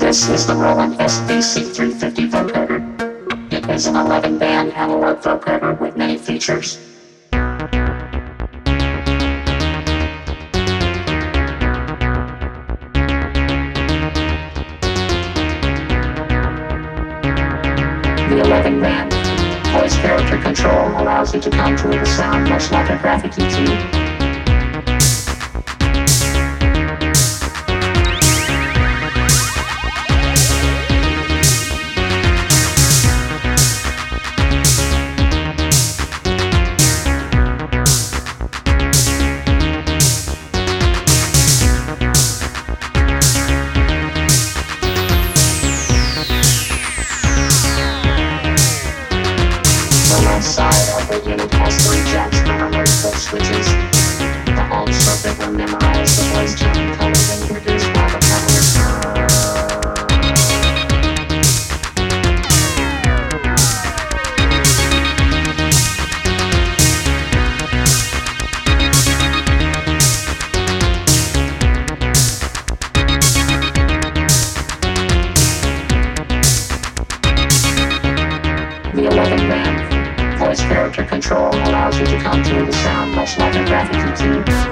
This is the Roland SBC350 vocoder. It is an 11-band analog vocoder with many features. The 11-band voice character control allows you to contour the sound much like a graphic EQ. Side of the unit has 3 jacks and remote flip switches. The home circuit will memorize the voice tone colors and produce while the The 11-band voice character control allows you to contour the sound much like a graphic EQ.